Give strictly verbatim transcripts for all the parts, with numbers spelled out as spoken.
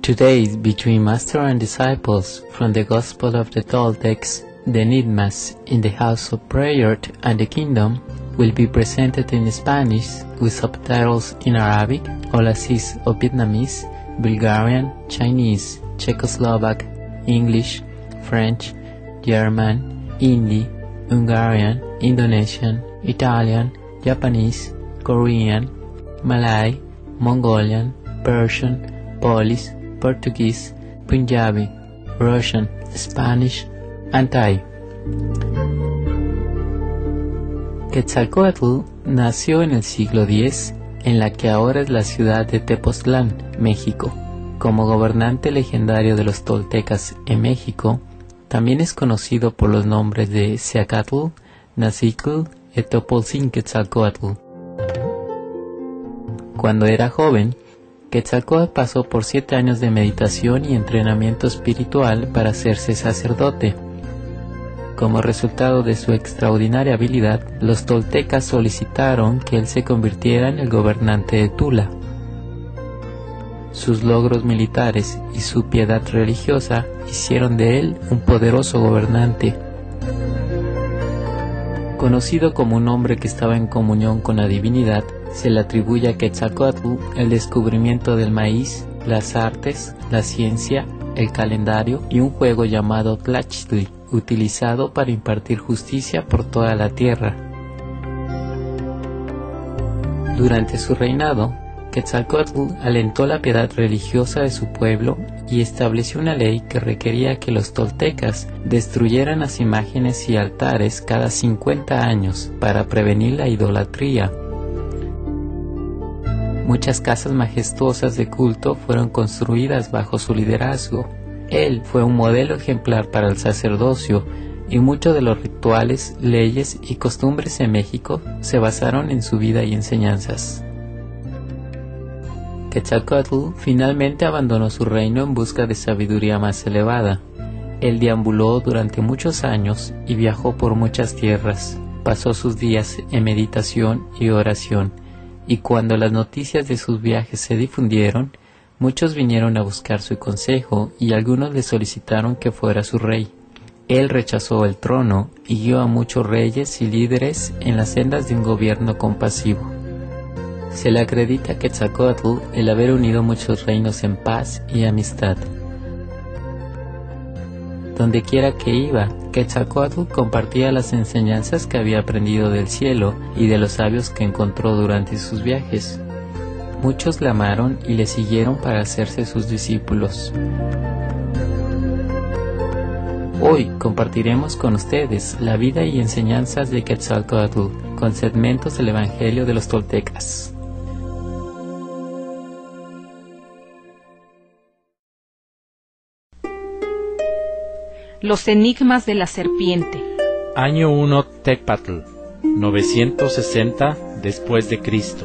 Today, between master and disciples, from the Gospel of the Toltecs, the Nidmas in the House of Prayer and the Kingdom will be presented in Spanish with subtitles in Arabic, Aulacese or Vietnamese, Bulgarian, Chinese, Czechoslovak, English, French, German, Hindi, Hungarian, Indonesian, Italian, Japanese, Korean, Malay, Mongolian, Persian, Polish, Portuguese, Punjabi, Russian, Spanish, and Thai. Quetzalcóatl nació en el siglo diez en la que ahora es la ciudad de Tepoztlán, México. Como gobernante legendario de los toltecas en México, también es conocido por los nombres de Seacatl, Nazictl y Topolcinquetzalcóatl. Cuando era joven, Quetzalcóatl pasó por siete años de meditación y entrenamiento espiritual para hacerse sacerdote. Como resultado de su extraordinaria habilidad, los toltecas solicitaron que él se convirtiera en el gobernante de Tula. Sus logros militares y su piedad religiosa hicieron de él un poderoso gobernante. Conocido como un hombre que estaba en comunión con la divinidad, se le atribuye a Quetzalcóatl el descubrimiento del maíz, las artes, la ciencia, el calendario y un juego llamado Tlachtli, utilizado para impartir justicia por toda la tierra. Durante su reinado, Quetzalcóatl alentó la piedad religiosa de su pueblo y estableció una ley que requería que los toltecas destruyeran las imágenes y altares cada cincuenta años para prevenir la idolatría. Muchas casas majestuosas de culto fueron construidas bajo su liderazgo. Él fue un modelo ejemplar para el sacerdocio y muchos de los rituales, leyes y costumbres en México se basaron en su vida y enseñanzas. Quetzalcóatl finalmente abandonó su reino en busca de sabiduría más elevada. Él deambuló durante muchos años y viajó por muchas tierras. Pasó sus días en meditación y oración, y cuando las noticias de sus viajes se difundieron, muchos vinieron a buscar su consejo y algunos le solicitaron que fuera su rey. Él rechazó el trono y guió a muchos reyes y líderes en las sendas de un gobierno compasivo. Se le acredita a Quetzalcóatl el haber unido muchos reinos en paz y amistad. Donde quiera que iba, Quetzalcóatl compartía las enseñanzas que había aprendido del cielo y de los sabios que encontró durante sus viajes. Muchos le amaron y le siguieron para hacerse sus discípulos. Hoy compartiremos con ustedes la vida y enseñanzas de Quetzalcóatl con segmentos del Evangelio de los Toltecas. Los enigmas de la serpiente. Año uno Tecpatl, novecientos sesenta después de Cristo.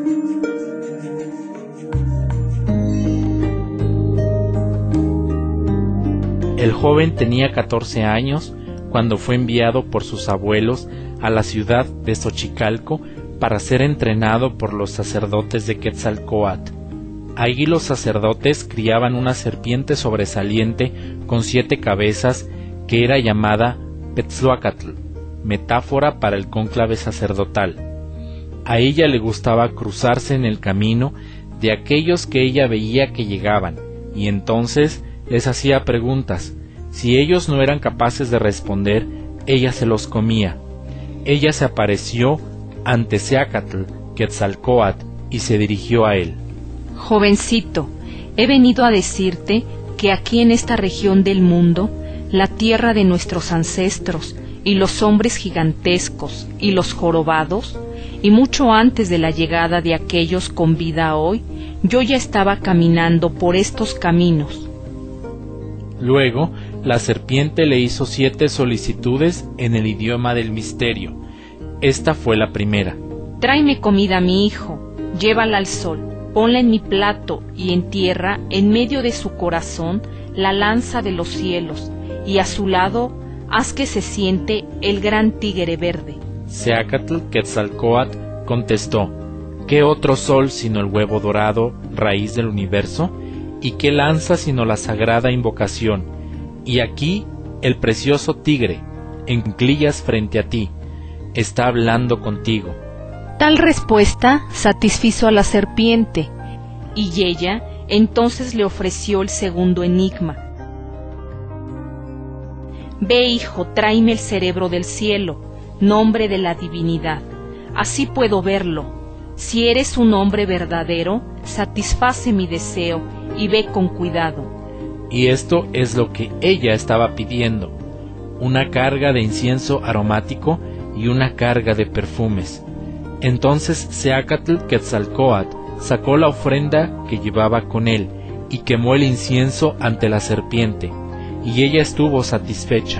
El joven tenía catorce años cuando fue enviado por sus abuelos a la ciudad de Xochicalco para ser entrenado por los sacerdotes de Quetzalcóatl. Allí los sacerdotes criaban una serpiente sobresaliente con siete cabezas que era llamada Petzloacatl, metáfora para el cónclave sacerdotal. A ella le gustaba cruzarse en el camino de aquellos que ella veía que llegaban, y entonces les hacía preguntas. Si ellos no eran capaces de responder, ella se los comía. Ella se apareció ante Seacatl, Quetzalcóatl, y se dirigió a él. Jovencito, he venido a decirte que aquí en esta región del mundo, la tierra de nuestros ancestros, y los hombres gigantescos, y los jorobados, y mucho antes de la llegada de aquellos con vida hoy, yo ya estaba caminando por estos caminos. Luego, la serpiente le hizo siete solicitudes en el idioma del misterio. Esta fue la primera. Tráeme comida, mi hijo, llévala al sol. Ponla en mi plato y entierra en medio de su corazón la lanza de los cielos, y a su lado haz que se siente el gran tigre verde. Seacatl Quetzalcóatl contestó: ¿qué otro sol sino el huevo dorado, raíz del universo? ¿Y qué lanza sino la sagrada invocación? Y aquí el precioso tigre, en cuclillas frente a ti, está hablando contigo. Tal respuesta satisfizo a la serpiente, y ella entonces le ofreció el segundo enigma. Ve, hijo, tráeme el cerebro del cielo, nombre de la divinidad. Así puedo verlo. Si eres un hombre verdadero, satisface mi deseo y ve con cuidado. Y esto es lo que ella estaba pidiendo: una carga de incienso aromático y una carga de perfumes. Entonces Seacatl Quetzalcóatl sacó la ofrenda que llevaba con él y quemó el incienso ante la serpiente, y ella estuvo satisfecha.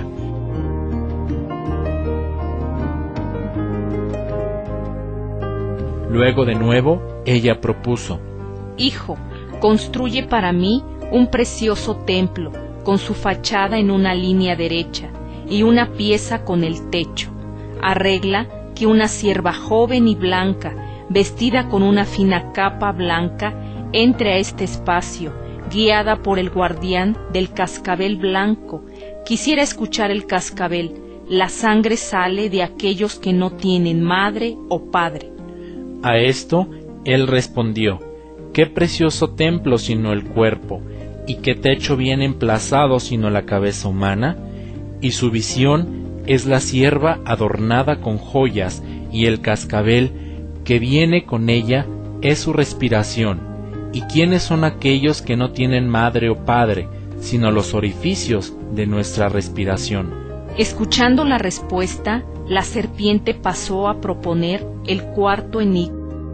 Luego de nuevo ella propuso: Hijo, construye para mí un precioso templo, con su fachada en una línea derecha y una pieza con el techo. Arregla que una sierva joven y blanca, vestida con una fina capa blanca, entre a este espacio, guiada por el guardián del cascabel blanco. Quisiera escuchar el cascabel: la sangre sale de aquellos que no tienen madre o padre. A esto él respondió: qué precioso templo sino el cuerpo, y qué techo bien emplazado sino la cabeza humana. Y su visión es la sierva adornada con joyas, y el cascabel que viene con ella es su respiración. ¿Y quiénes son aquellos que no tienen madre o padre, sino los orificios de nuestra respiración? Escuchando la respuesta, la serpiente pasó a proponer el cuarto enigma.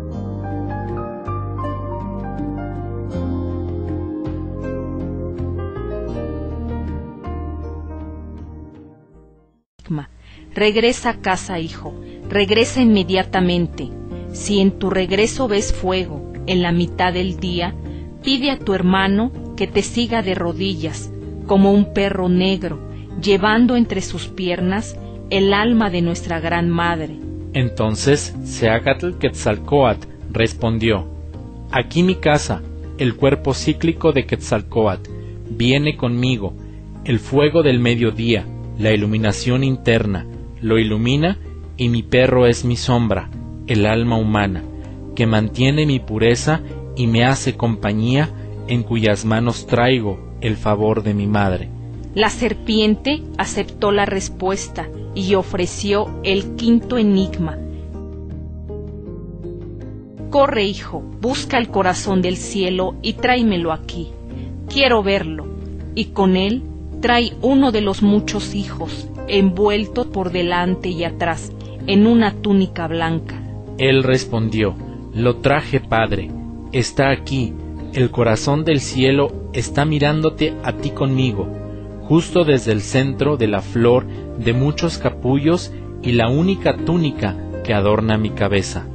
Regresa a casa, hijo, regresa inmediatamente. Si en tu regreso ves fuego en la mitad del día, pide a tu hermano que te siga de rodillas, como un perro negro, llevando entre sus piernas el alma de nuestra gran madre. Entonces Seacatl Quetzalcóatl respondió: aquí mi casa, el cuerpo cíclico de Quetzalcóatl, viene conmigo. El fuego del mediodía, la iluminación interna, lo ilumina, y mi perro es mi sombra, el alma humana, que mantiene mi pureza y me hace compañía, en cuyas manos traigo el favor de mi madre. La serpiente aceptó la respuesta y ofreció el quinto enigma. Corre, hijo, busca el corazón del cielo y tráemelo aquí. Quiero verlo. Y con él trae uno de los muchos hijos, envuelto por delante y atrás en una túnica blanca. Él respondió: lo traje, padre, está aquí, el corazón del cielo está mirándote a ti conmigo, justo desde el centro de la flor de muchos capullos y la única túnica que adorna mi cabeza.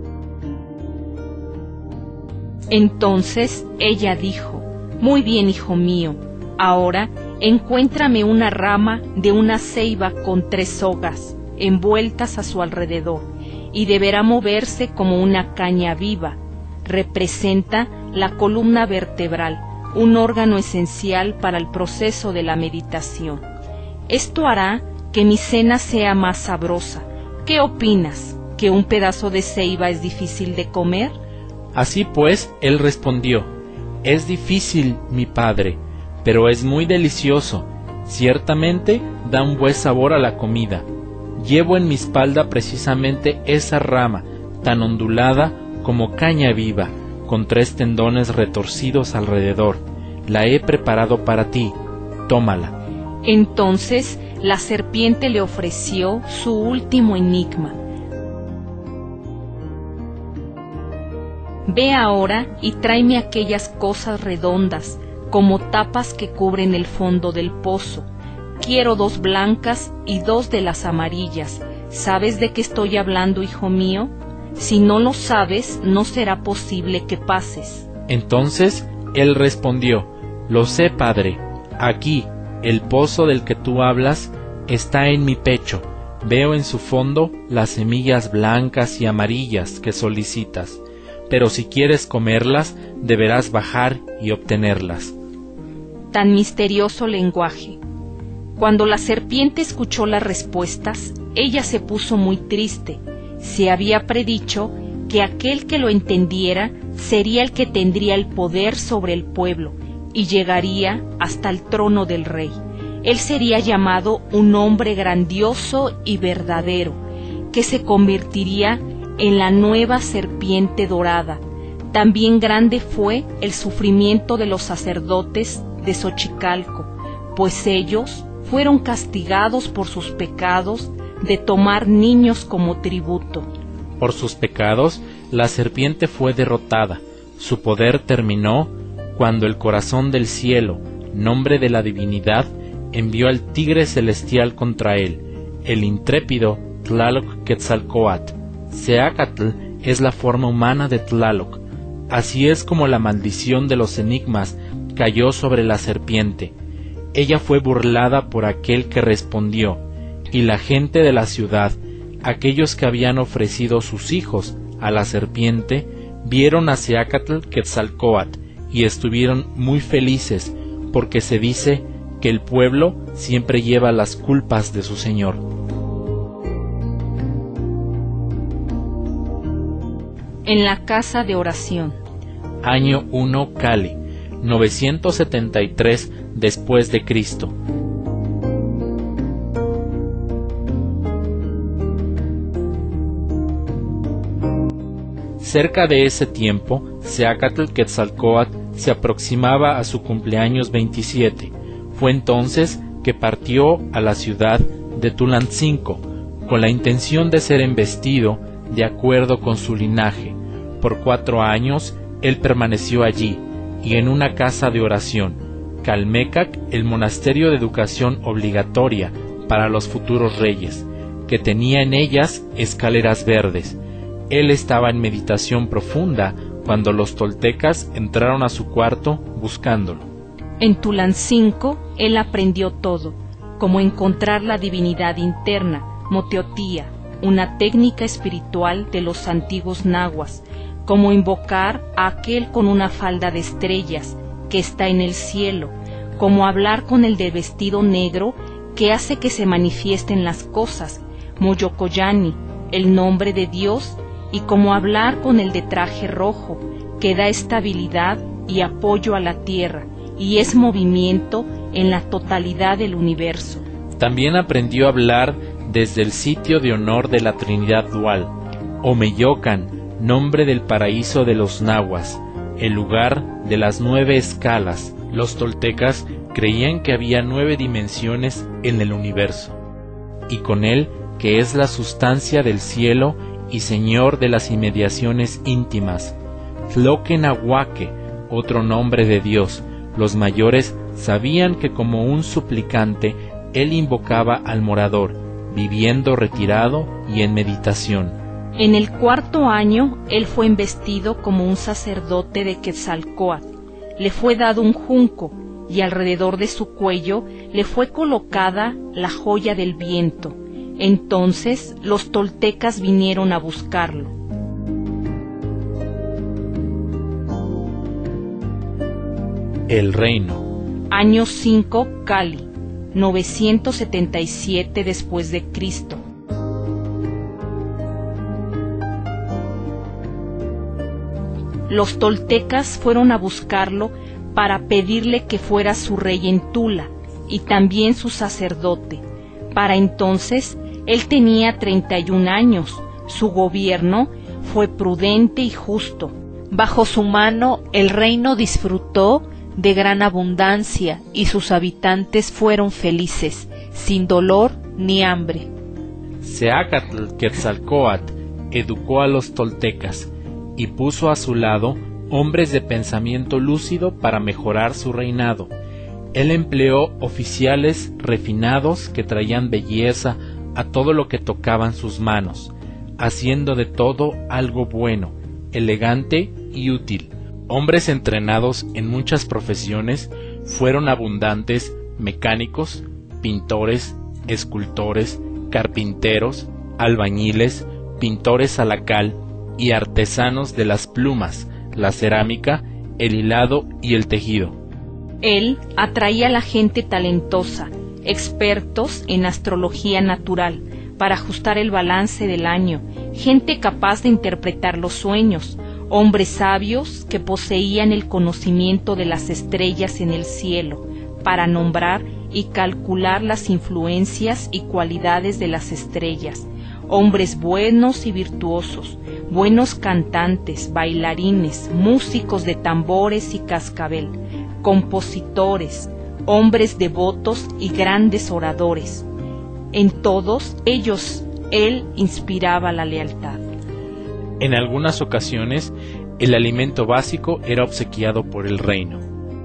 Entonces ella dijo: muy bien, hijo mío, ahora encuéntrame una rama de una ceiba con tres sogas envueltas a su alrededor, y deberá moverse como una caña viva. Representa la columna vertebral, un órgano esencial para el proceso de la meditación. Esto hará que mi cena sea más sabrosa. ¿Qué opinas? ¿Que un pedazo de ceiba es difícil de comer? Así pues, él respondió: es difícil, mi padre, pero es muy delicioso. Ciertamente da un buen sabor a la comida. Llevo en mi espalda precisamente esa rama, tan ondulada como caña viva, con tres tendones retorcidos alrededor. La he preparado para ti, tómala. Entonces la serpiente le ofreció su último enigma. Ve ahora y tráeme aquellas cosas redondas, como tapas que cubren el fondo del pozo. Quiero dos blancas y dos de las amarillas. ¿Sabes de qué estoy hablando, hijo mío? Si no lo sabes, no será posible que pases. Entonces él respondió: lo sé, padre. Aquí, el pozo del que tú hablas está en mi pecho. Veo en su fondo las semillas blancas y amarillas que solicitas. pero si quieres comerlas, deberás bajar y obtenerlas. Tan misterioso lenguaje. Cuando la serpiente escuchó las respuestas, ella se puso muy triste. Se había predicho que aquel que lo entendiera sería el que tendría el poder sobre el pueblo y llegaría hasta el trono del rey. Él sería llamado un hombre grandioso y verdadero, que se convertiría en la nueva serpiente dorada. También grande fue el sufrimiento de los sacerdotes de Xochicalco, pues ellos fueron castigados por sus pecados de tomar niños como tributo. Por sus pecados, la serpiente fue derrotada. Su poder terminó cuando el corazón del cielo, nombre de la divinidad, envió al tigre celestial contra él, el intrépido Tlaloc Quetzalcóatl. Seacatl es la forma humana de Tlaloc. Así es como la maldición de los enigmas cayó sobre la serpiente. Ella fue burlada por aquel que respondió, y la gente de la ciudad, aquellos que habían ofrecido sus hijos a la serpiente, vieron a Seacatl Quetzalcóatl y estuvieron muy felices, porque se dice que el pueblo siempre lleva las culpas de su señor. En la casa de oración. Año uno Cali, novecientos setenta y tres después de Cristo. Cerca de ese tiempo, Seacatl Quetzalcóatl se aproximaba a su cumpleaños veintisiete. Fue entonces que partió a la ciudad de Tulancingo, con la intención de ser embestido de acuerdo con su linaje. Por cuatro años él permaneció allí, y en una casa de oración, Calmecac, el monasterio de educación obligatoria para los futuros reyes, que tenía en ellas escaleras verdes. Él estaba en meditación profunda cuando los toltecas entraron a su cuarto buscándolo. En Tulancingo él aprendió todo, como encontrar la divinidad interna, Moteotía, una técnica espiritual de los antiguos nahuas, como invocar a aquel con una falda de estrellas que está en el cielo, como hablar con el de vestido negro que hace que se manifiesten las cosas, Moyocoyani, el nombre de Dios, y como hablar con el de traje rojo, que da estabilidad y apoyo a la tierra, y es movimiento en la totalidad del universo. También aprendió a hablar desde el sitio de honor de la Trinidad Dual, Omeyocan, nombre del paraíso de los nahuas, el lugar de las nueve escalas. Los toltecas creían que había nueve dimensiones en el universo, y con él, que es la sustancia del cielo y señor de las inmediaciones íntimas. Tloquenahuaque, otro nombre de Dios. Los mayores sabían que como un suplicante él invocaba al morador, viviendo retirado y en meditación. En el cuarto año él fue investido como un sacerdote de Quetzalcóatl. Le fue dado un junco, y alrededor de su cuello le fue colocada la joya del viento. Entonces los toltecas vinieron a buscarlo. El reino. Año cinco Cali, novecientos setenta y siete después de Cristo. Los toltecas fueron a buscarlo para pedirle que fuera su rey en Tula y también su sacerdote. Para entonces él tenía treinta y un años. Su gobierno fue prudente y justo. Bajo su mano el reino disfrutó de gran abundancia y sus habitantes fueron felices, sin dolor ni hambre. Seacatl Quetzalcóatl educó a los toltecas y puso a su lado hombres de pensamiento lúcido para mejorar su reinado. Él empleó oficiales refinados que traían belleza a todo lo que tocaban sus manos, haciendo de todo algo bueno, elegante y útil. Hombres entrenados en muchas profesiones fueron abundantes mecánicos, pintores, escultores, carpinteros, albañiles, pintores a la cal, y artesanos de las plumas, la cerámica, el hilado y el tejido. Él atraía a la gente talentosa, expertos en astrología natural, para ajustar el balance del año, gente capaz de interpretar los sueños, hombres sabios que poseían el conocimiento de las estrellas en el cielo, para nombrar y calcular las influencias y cualidades de las estrellas, hombres buenos y virtuosos, buenos cantantes, bailarines, músicos de tambores y cascabel, compositores, hombres devotos y grandes oradores. En todos ellos él inspiraba la lealtad. En algunas ocasiones, el alimento básico era obsequiado por el reino.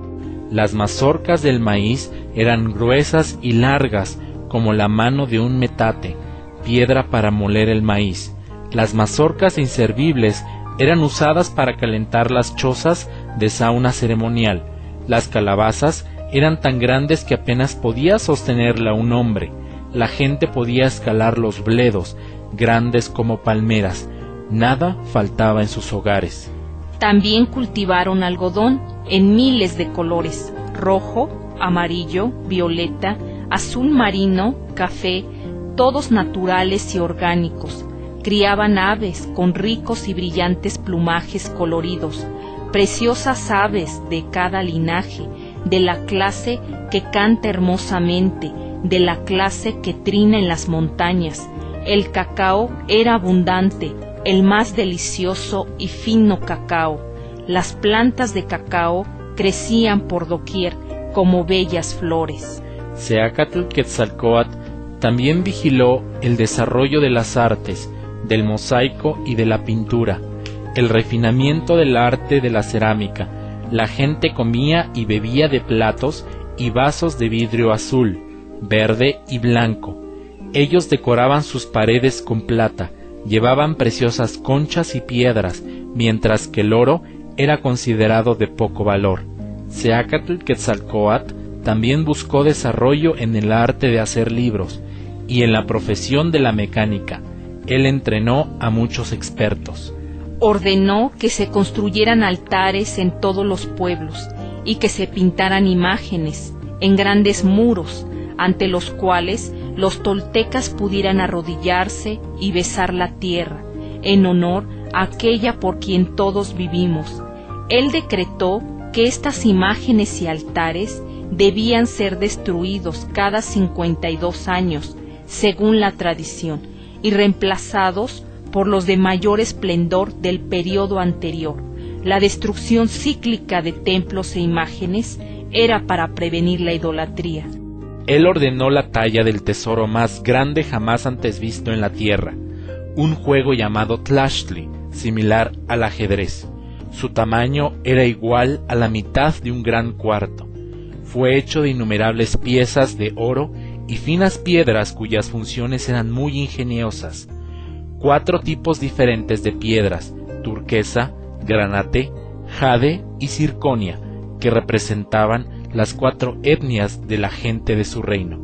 Las mazorcas del maíz eran gruesas y largas como la mano de un metate, piedra para moler el maíz. Las mazorcas inservibles eran usadas para calentar las chozas de sauna ceremonial. Las calabazas eran tan grandes que apenas podía sostenerla un hombre. La gente podía escalar los bledos, grandes como palmeras. Nada faltaba en sus hogares. También cultivaron algodón en miles de colores: rojo, amarillo, violeta, azul marino, café, todos naturales y orgánicos. Criaban aves con ricos y brillantes plumajes coloridos, preciosas aves de cada linaje, de la clase que canta hermosamente, de la clase que trina en las montañas. El cacao era abundante, el más delicioso y fino cacao. Las plantas de cacao crecían por doquier como bellas flores. Seacatl Quetzalcóatl también vigiló el desarrollo de las artes, del mosaico y de la pintura, el refinamiento del arte de la cerámica. La gente comía y bebía de platos y vasos de vidrio azul, verde y blanco. Ellos decoraban sus paredes con plata, llevaban preciosas conchas y piedras, mientras que el oro era considerado de poco valor. Seacatl Quetzalcóatl también buscó desarrollo en el arte de hacer libros y en la profesión de la mecánica. Él entrenó a muchos expertos. Ordenó que se construyeran altares en todos los pueblos y que se pintaran imágenes en grandes muros, ante los cuales los toltecas pudieran arrodillarse y besar la tierra, en honor a aquella por quien todos vivimos. Él decretó que estas imágenes y altares debían ser destruidos cada cincuenta y dos años, según la tradición, y reemplazados por los de mayor esplendor del periodo anterior. La destrucción cíclica de templos e imágenes era para prevenir la idolatría. Él ordenó la talla del tesoro más grande jamás antes visto en la tierra, un juego llamado Tlachtli, similar al ajedrez. Su tamaño era igual a la mitad de un gran cuarto. Fue hecho de innumerables piezas de oro y finas piedras cuyas funciones eran muy ingeniosas. Cuatro tipos diferentes de piedras: turquesa, granate, jade y circonia, que representaban las cuatro etnias de la gente de su reino.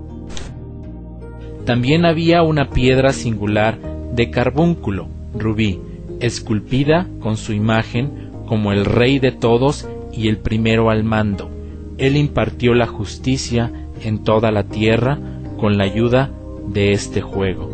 También había una piedra singular de carbúnculo, rubí, esculpida con su imagen como el rey de todos y el primero al mando. Él impartió la justicia en toda la tierra con la ayuda de este juego.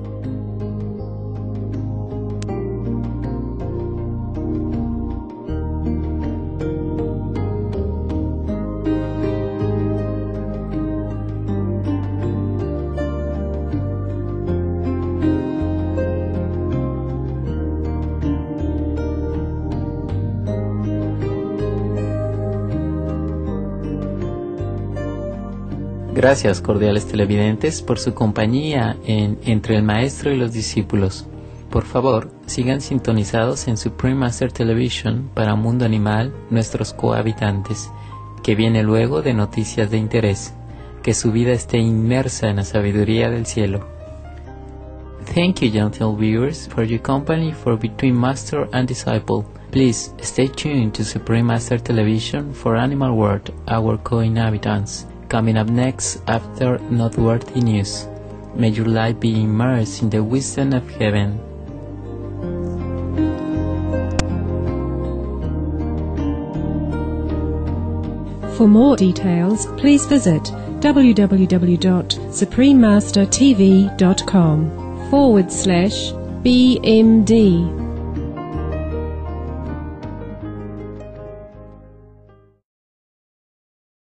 Gracias, cordiales televidentes, por su compañía en Entre el Maestro y los Discípulos. Por favor, sigan sintonizados en Supreme Master Television para Mundo Animal, nuestros cohabitantes, que viene luego de Noticias de Interés. Que su vida esté inmersa en la sabiduría del cielo. Thank you, gentle viewers, for your company for Between Master and Disciple. Please stay tuned to Supreme Master Television for Animal World, our co-inhabitants. Coming up next after Noteworthy News. May your life be immersed in the wisdom of heaven. For more details, please visit w w w dot supreme master t v dot com forward slash B M D.